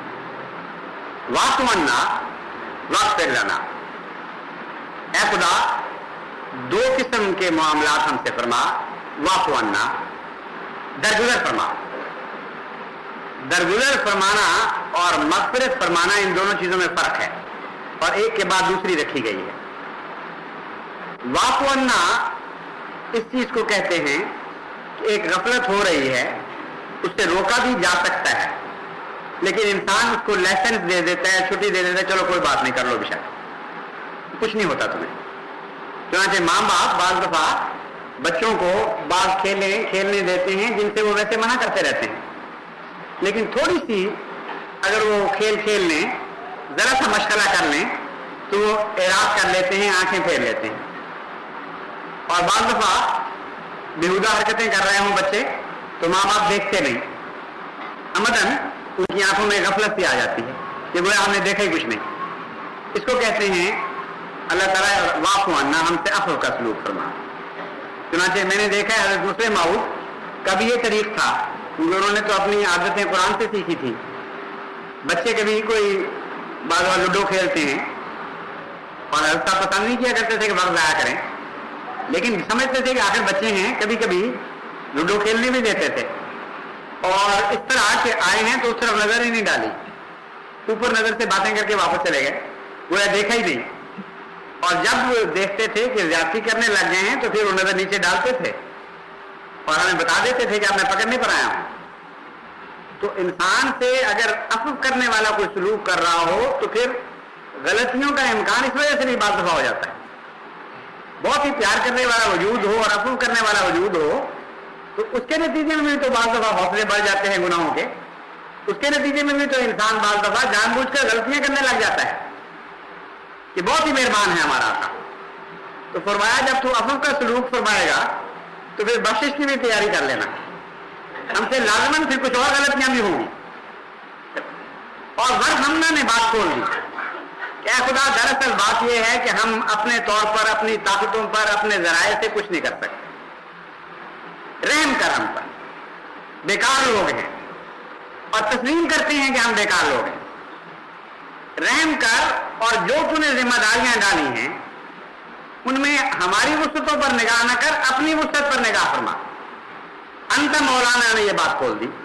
واقعنا واغفر لنا، اے خدا 2 قسم کے معاملات ہم سے فرما. واقعنا درگزر فرما. درگزر فرمانا اور مغفرت فرمانا ان دونوں چیزوں میں فرق ہے اور ایک کے بعد دوسری رکھی گئی ہے. واقعنا اس چیز کو کہتے ہیں کہ ایک غفلت ہو رہی ہے، اس سے روکا بھی جا سکتا ہے لیکن انسان اس کو لائسنس دے دیتا ہے، چھٹی دے دیتا ہے، چلو کوئی بات نہیں، کر لو بشک، کچھ نہیں ہوتا تمہیں. چنانچہ ماں باپ بعض دفعہ بچوں کو بعض کھیلنے دیتے ہیں جن سے وہ ویسے منع کرتے رہتے ہیں، لیکن تھوڑی سی اگر وہ کھیل لیں، ذرا سا مشغلہ کر لیں تو وہ اعراض کر لیتے ہیں، آنکھیں پھیر لیتے ہیں. اور بعض دفعہ بےہودہ حرکتیں کر رہے ہوں بچے تو ماں باپ دیکھتے نہیں، عمدن ان کی آنکھوں میں غفلت سی آ جاتی ہے کہ گویا ہم نے دیکھا ہی کچھ نہیں. اس کو کہتے ہیں اللہ تعالیٰ واف عنا، ہم سے عفو کا سلوک فرما. چنانچہ میں نے دیکھا ہے حضرت مسلم موعود کا بھی یہ طریق تھا، کیونکہ انہوں نے تو اپنی عادتیں قرآن سے سیکھی تھی. بچے کبھی کوئی بعض بار لوڈو کھیلتے ہیں اور حضرت صاحب پسند نہیں کیا کرتے تھے کہ وقت ضائع کریں، لیکن سمجھتے تھے کہ آخر بچے ہیں، کبھی کبھی لوڈو کھیلنے بھی دیتے تھے. اور اس طرح کہ آئے ہیں تو اس طرف نظر ہی نہیں ڈالی، اوپر نظر سے باتیں کر کے واپس چلے گئے، وہ دیکھا ہی نہیں. اور جب دیکھتے تھے کہ زیادتی کرنے لگ گئے ہیں تو پھر وہ نظر نیچے ڈالتے تھے اور ہمیں بتا دیتے تھے کہ آپ میں پکڑنے پر آیا ہوں. تو انسان سے اگر عفو کرنے والا کوئی سلوک کر رہا ہو تو پھر غلطیوں کا امکان اس وجہ سے بھی بعض دفعہ ہو جاتا ہے. بہت ہی پیار کرنے والا وجود ہو اور عفو کرنے والا وجود ہو تو اس کے نتیجے میں تو بعض دفعہ حوصلے بڑھ جاتے ہیں گناہوں کے. اس کے نتیجے میں بھی تو انسان بعض دفعہ جان بوجھ کر غلطیاں کرنے لگ جاتا ہے کہ بہت ہی مہربان ہے ہمارا آقا. تو فرمایا جب تو عفو کا سلوک فرمائے گا تو پھر بخشش کی بھی تیاری کر لینا. ہم سے لازماً پھر کچھ اور غلطیاں بھی ہوں گی. اور ورحمنا نے بات کھول دی کہ اے خدا، دراصل بات یہ ہے کہ ہم اپنے طور پر، اپنی طاقتوں پر، اپنے ذرائع سے کچھ نہیں کر سکتے. رحم کر ہم پر، بیکار لوگ ہیں اور تسلیم کرتے ہیں کہ ہم بیکار لوگ ہیں. رحم کر اور جو تو نے ذمہ داریاں ڈالی ہیں ان میں ہماری وسعتوں پر نگاہ نہ کر، اپنی وسعت پر نگاہ فرما. انت مولانا نے یہ بات کھول دی.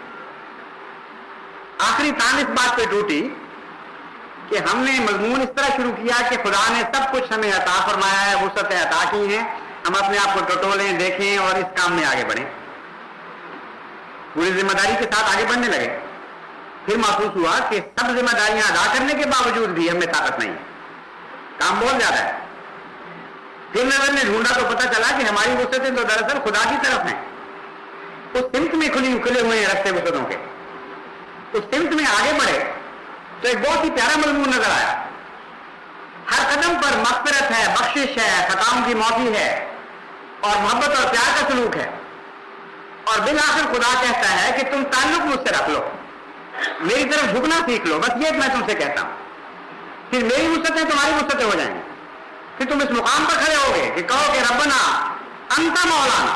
آخری تان اس بات پہ ٹوٹی کہ ہم نے مضمون اس طرح شروع کیا کہ خدا نے سب کچھ ہمیں عطا فرمایا ہے، وسعتیں عطا کی ہیں، ہم اپنے آپ کو ٹٹولیں، دیکھیں اور اس کام میں آگے بڑھیں، پوری ذمہ داری کے ساتھ آگے بڑھنے لگے. پھر محسوس ہوا کہ سب ذمہ داریاں ادا کرنے کے باوجود بھی ہمیں طاقت نہیں ہے، کام بہت زیادہ ہے. پھر نظر نے ڈھونڈا تو پتہ چلا کہ ہماری وسعتیں تو دراصل خدا کی طرف ہیں. اس سمت میں کھلے ہوئے ہیں رستے وسعتوں کے. اس سمت میں آگے بڑھے تو ایک بہت ہی پیارا مضمون نظر آیا. ہر قدم پر مغفرت ہے، بخشش ہے، خطاؤں کی معافی ہے اور محبت اور پیار کا سلوک ہے. اور بالآخر خدا کہتا ہے کہ تم تعلق مجھ سے رکھ لو، میری طرف جھکنا سیکھ لو، بس یہ میں تم سے کہتا ہوں. پھر میری وسعتیں تمہاری وسعتیں ہو جائیں گی. پھر تم اس مقام پر کھڑے ہوگے کہ کہو کہ ربنا انت مولانا،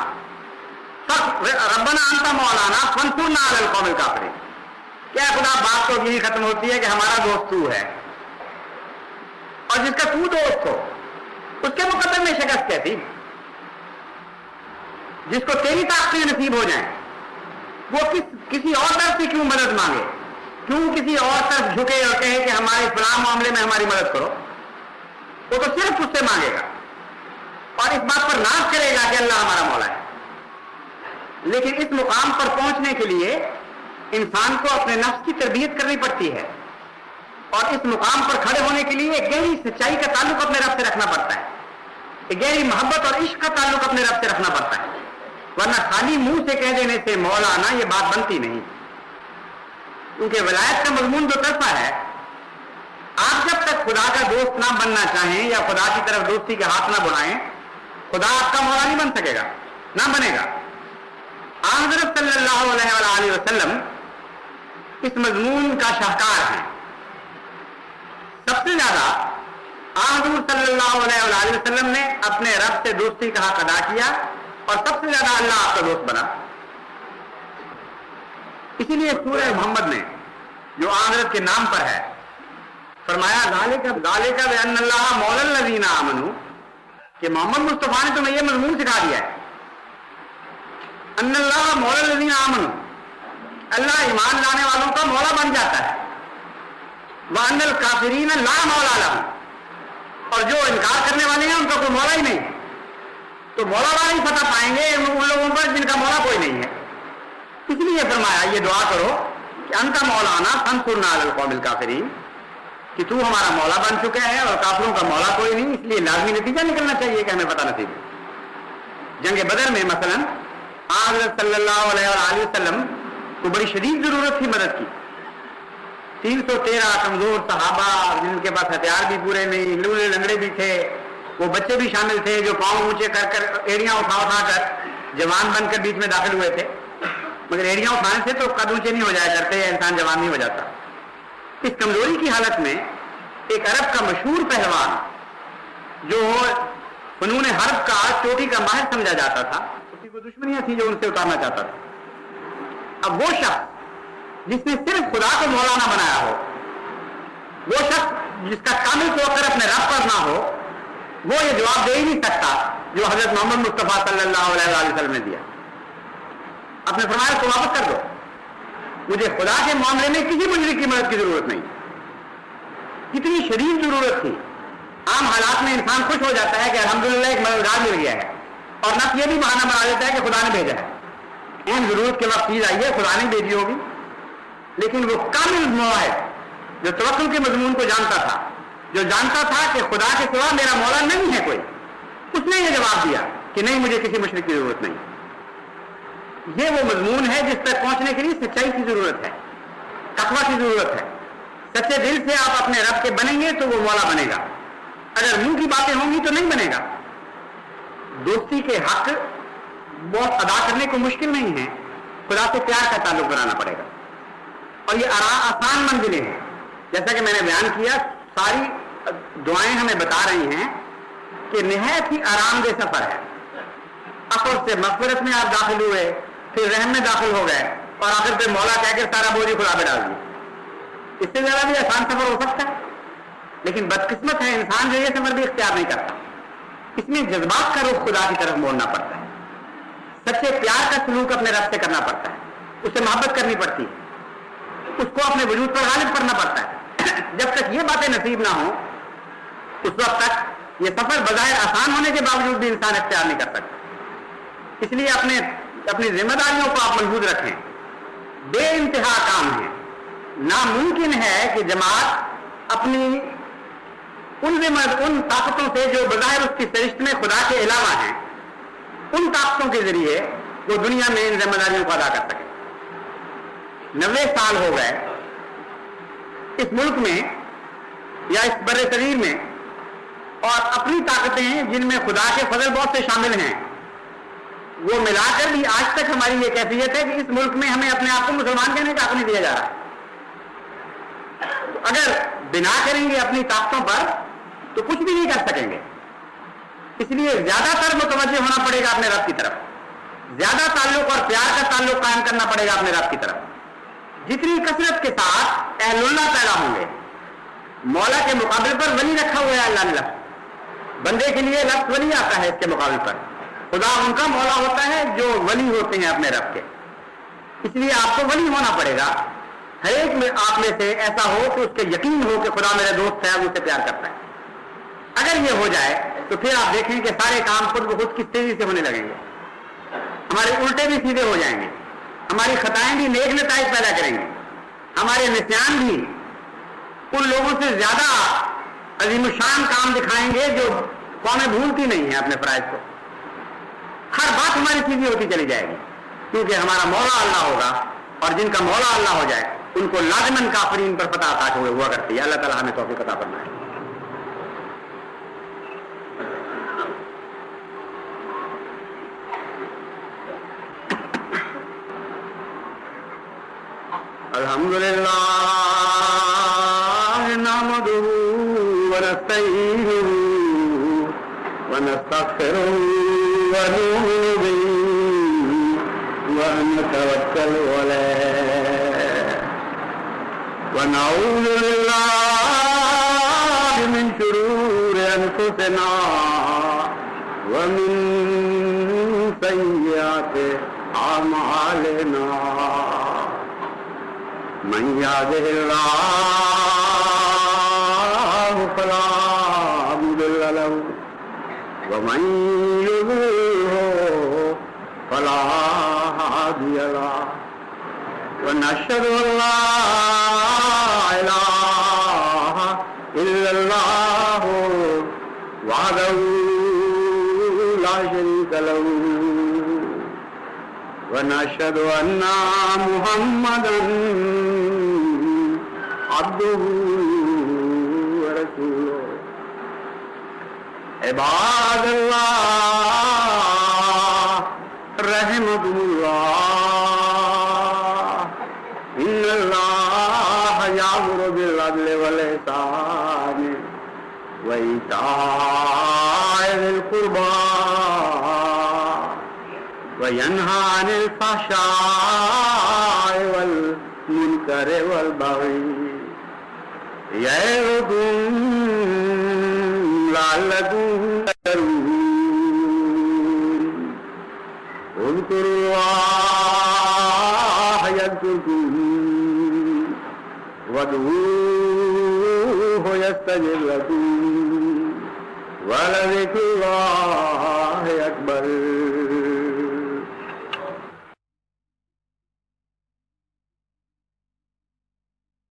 ربنا انت مولانا فانصرنا علی القوم الکافرین. کیا خدا بات تو یہی ختم ہوتی ہے کہ ہمارا دوست تو ہے، اور جس کا تو دوست ہو اس کے مقدر میں شکست کہتی. جس کو تیری طاقتیں نصیب ہو جائیں وہ کسی اور طرف سے کیوں مدد مانگے، کیوں کسی اور طرف جھکے اور کہے کہ ہمارے فلاں معاملے میں ہماری مدد کرو. وہ تو صرف اس سے مانگے گا اور اس بات پر ناز کرے گا کہ اللہ ہمارا مولا ہے. لیکن اس مقام پر پہنچنے کے لیے انسان کو اپنے نفس کی تربیت کرنی پڑتی ہے اور اس مقام پر کھڑے ہونے کے لیے ایک گہری سچائی کا تعلق اپنے رب سے رکھنا پڑتا ہے، ایک گہری محبت اور عشق کا تعلق اپنے رب سے رکھنا پڑتا ہے. ورنہ خالی منہ سے کہہ دینے سے مولانا یہ بات بنتی نہیں. کیونکہ ولایت کا مضمون جو طرفہ ہے، آپ جب تک خدا کا دوست نہ بننا چاہیں یا خدا کی طرف دوستی کے ہاتھ نہ بڑھائیں، خدا آپ کا مولا نہیں بن سکے گا، نہ بنے گا. حضرت صلی اللہ علیہ وآلہ وسلم اس مضمون کا شاہکار ہے. سب سے زیادہ حضور صلی اللہ علیہ وآلہ وسلم نے اپنے رب سے دوستی کا حق ادا کیا اور سب سے زیادہ اللہ آپ کا دوست بنا. اسی لیے سورہ محمد میں جو حضرت کے نام پر ہے فرمایا ذالک بان اللہ مولا الذین آمنوا، کہ محمد مصطفیٰ نے تمہیں یہ مضمون سکھا دیا ہے ان اللہ مولا الذین آمنوا، اللہ ایمان لانے والوں کا مولا بن جاتا ہے. وان الکافرین لا مولا لهم، اور جو انکار کرنے والے ہیں ان کا کوئی مولا ہی نہیں. تو مولا والا ہی فتح پائیں گے ان لوگوں پر جن کا مولا کوئی نہیں ہے. اس لیے فرمایا یہ دعا کرو کہ انت مولانا فانصرنا علی القوم الکافرین، کہ تو हमारा मौला बन चुका है और काफिरों का मौला कोई नहीं, इसलिए लाजमी नतीजा निकलना चाहिए कि हमें पता नसीब है। जंग बदर में मसलन हज़रत सल्लल्लाहु अलैहि वसल्लम को बड़ी शदीद जरूरत थी मदद की। 313 कमजोर सहाबा जिनके पास हथियार भी पूरे नहीं, लूले लंगड़े भी थे, वो बच्चे भी शामिल थे जो पांव ऊंचे कर कर एड़ियां उठा कर जवान बनकर बीच में दाखिल हुए थे। मगर एड़ियां उठाने से तो कद ऊंचे नहीं हो जाया करते या इंसान जवान नहीं हो जाता। इस कमजोरी की हालत में एक अरब का मशहूर पहलवान जो फनून हर्ब का चोटी का माहिर समझा जाता था, उसकी कोई दुश्मनियां थी जो उनसे उतारना चाहता था। अब वो शख्स जिसने सिर्फ खुदा को मौलाना बनाया हो, वो शख्स जिसका कामिल तवक्कुल अपने रब पर ना हो, वो ये जवाब दे ही नहीं सकता जो हजरत मोहम्मद मुस्तफा सल्लल्लाहु अलैहि वसल्लम ने दिया। अपने फरमाया को वापस कर दो, मुझे खुदा के मामले में किसी मुजरिम की मदद की जरूरत नहीं। कितनी शदीद जरूरत थी। आम हालात में इंसान खुश हो जाता है कि अल्हम्दुलिल्लाह एक मददगार मिल गया है, और नफ्स ये भी बहाना बना देता है कि खुदा ने भेजा है। अहम जरूरत के वक्त चीज आई है, खुदा ने भेजी होगी। लेकिन वो कामिल मुआहिद जो तवक्कुल के मजमून को जानता था, जो जानता था कि खुदा के सिवा मेरा मौला नहीं है कोई, उसने ये जवाब दिया कि नहीं, मुझे किसी मुशरिक की जरूरत नहीं। ये वो मजमून है जिस तक पहुंचने के लिए सच्चाई की जरूरत है, तकवा की जरूरत है। सच्चे दिल से आप अपने रब के बनेंगे तो वो मौला बनेगा। अगर मुंह की बातें होंगी तो नहीं बनेगा। दोस्ती के हक बहुत अदा करने को मुश्किल नहीं है, खुदा से प्यार का ताल्लुक बनाना पड़ेगा। और ये आसान मंजिलें हैं। जैसा कि मैंने बयान किया, सारी दुआएं हमें बता रही हैं कि निहायत ही आरामदेह सफर है। अफर से मगफिरत में आप दाखिल हुए, फिर रहम में दाखिल हो गए, और आखिर फिर मौला कहकर सारा बोझ खुदा पे डाल दिया। इससे ज्यादा भी आसान सफर हो सकता है। लेकिन बदकिस्मत है इंसान जो ये सफर भी इख्तियार नहीं करता। इसमें जज्बात का रुख खुदा की तरफ मोड़ना पड़ता है, सच्चे प्यार का सलूक अपने रब से करना पड़ता है, उससे मोहब्बत करनी पड़ती है, उसको अपने वजूद पर गालिब करना पड़ता है। जब तक ये बातें नसीब ना हो, उस वक्त तक ये सफर बजाय आसान होने के बावजूद भी इंसान इख्तियार नहीं कर सकता। इसलिए अपनी जिम्मेदारियों को आप मजबूत रखें। बे इंतहा काम है। नामुमकिन है कि जमात अपनी उन ताकतों से जो बज़ाहिर उसकी फरिश्त में खुदा के अलावा हैं, उन ताकतों के जरिए वो दुनिया में इन जिम्मेदारियों को अदा कर सके। 90 साल हो गए इस मुल्क में या इस बड़े शरीर में, और अपनी ताकतें जिनमें खुदा के फजल बहुत से शामिल हैं, वो मिलाकर भी आज तक हमारी ये कैफियत है कि इस मुल्क में हमें अपने आप को मुसलमान कहने का हक नहीं दिया जा रहा। अगर बिना करेंगे अपनी ताकतों पर तो कुछ भी नहीं कर सकेंगे। इसलिए ज्यादातर मुतवज्जे होना पड़ेगा अपने रब की तरफ, ज्यादा ताल्लुक और प्यार का ताल्लुक कायम करना पड़ेगा अपने रब की तरफ। जितनी कसरत के साथ अहलुल्लाह पैदा होंगे, मौला के मुकाबले पर वली रखा हुआ है अल्लाह, बंदे के लिए लफ्ज़ वली आता है, इसके मुकाबले पर खुदा उनका मौला होता है जो वली होते हैं अपने रब के। इसलिए आपको वली होना पड़ेगा। हर एक में आप में से ऐसा हो कि उसके यकीन हो कि खुदा मेरे दोस्त है, मुझसे प्यार करता है। अगर ये हो जाए तो फिर आप देखें कि सारे काम खुद ब खुद किस तेजी से होने लगेंगे। हमारे उल्टे भी सीधे हो जाएंगे, हमारी खताएं भी नेक नताइज पैदा करेंगे, हमारे निस्यान भी उन लोगों से ज्यादा अजीमुशान काम दिखाएंगे जो कौमें भूलती नहीं है अपने फराइज को। हर बात हमारी सीधी होती चली जाएगी, क्योंकि हमारा मौला अल्लाह होगा, और जिनका मौला अल्लाह हो जाए उनको लाज़िमन काफिरीन पर पता अता हुआ करती है। अल्लाह ताला हमें तौफीक अता फरमाए। अल्हम्दुलिल्लाह नहमदुहु व नस्तईनुहु व नस्तगफिरुहु व नूमिनु बिही व नतवक्कलु अलैहि व नऊज़ु बिल्लाहि मिन शुरूरि अनफुसिना व मिन सय्यिआति अमालिना। मन यहदिहिल्लाहु फला मुदिल्ल लहु व मन युद्लिल्हु फला हादिय लहु व नशहदु अल्ला इलाहा ونشهد أن محمدا عبده ورسوله عباد الله رحمكم الله إن الله يأمر بالعدل والإحسان وإيتاء ذي القربى وينهى عن الفحشاء والمنكر والبغي يعظكم لعلكم تذكرون اذكروا الله يذكركم وادعوه يستجب لكم ولذكر الله